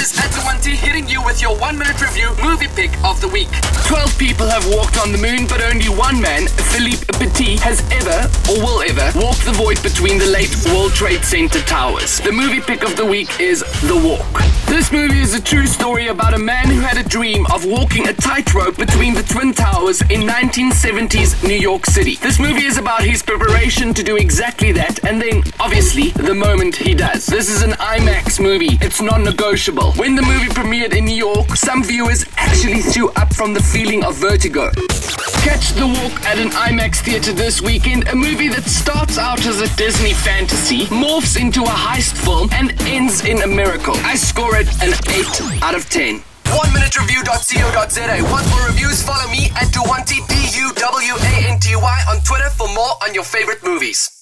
is Atuanti hitting you with your 1-minute review movie pick of the week. 12 people have walked on the moon, but only one man, Philippe Petit, has ever, or will ever, walk the void between the late World Trade Center towers. The movie pick of the week is The Walk. This movie is a true story about a man who had a dream of walking a tightrope between the Twin Towers in 1970s New York City. This movie is about his preparation to do exactly that, and then, obviously, the moment he does. This is an IMAX movie. It's non-negotiable. When the movie premiered in New York, some viewers actually threw up from the feeling of vertigo. Catch The Walk at an IMAX theater this weekend, a movie that starts out as a Disney fantasy, morphs into a heist film, and ends in a miracle. I score it an 8 out of 10. 1minutereview.co.za. Want more reviews? Follow me at Duwanty, DUWANTY on Twitter for more on your favorite movies.